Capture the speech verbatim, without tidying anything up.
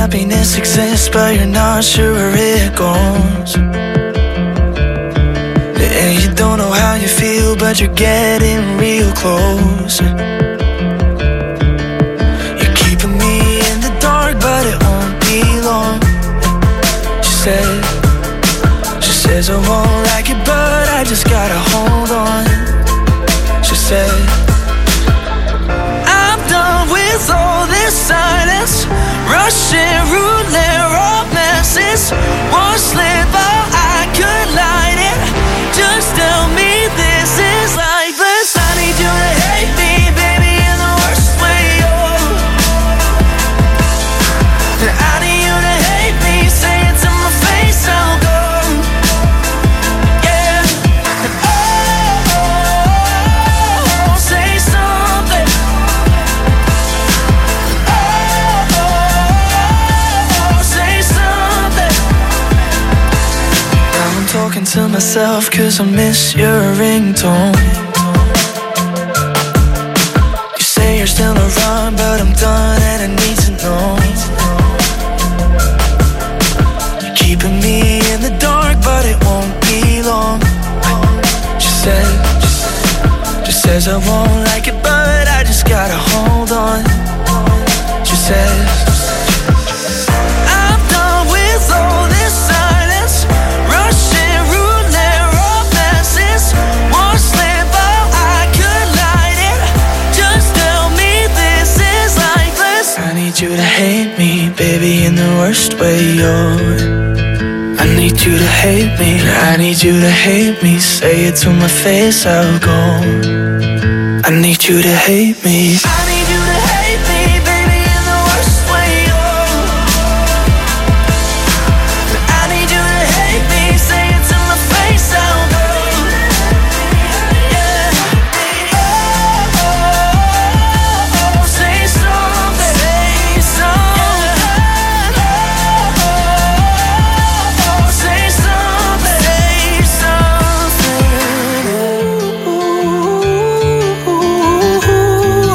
happiness exists, but you're not sure where it goes. And you don't know how you feel, but you're getting real close. You're keeping me in the dark, but it won't be long. She said, she says I won't like it, but I just gotta hold on. She said, I'm done with all this silence, Russian roulette romances. One slip out, I could light it. Just tell me this is lifeless. I need you to hate me, baby, in the worst way, oh. I need you to hate me, say it to my face, I'll go. Yeah. Oh, oh, oh, say something. Oh, oh, oh, say something. Now I'm talking to myself, cause I miss your ringtone. You say you're still around, but I'm done and I need to know. You're keeping me in the dark, but it won't be long. She said, she says I won't like it, but I just gotta hold on. She says, I'm done with all this silence, Russian roulette romances. One slip out, I could light it. Just tell me this is lifeless. I need you to hate me, baby, in the worst way, yo. I need you to hate me, I need you to hate me. Say it to my face, I'll go. I need you to hate me.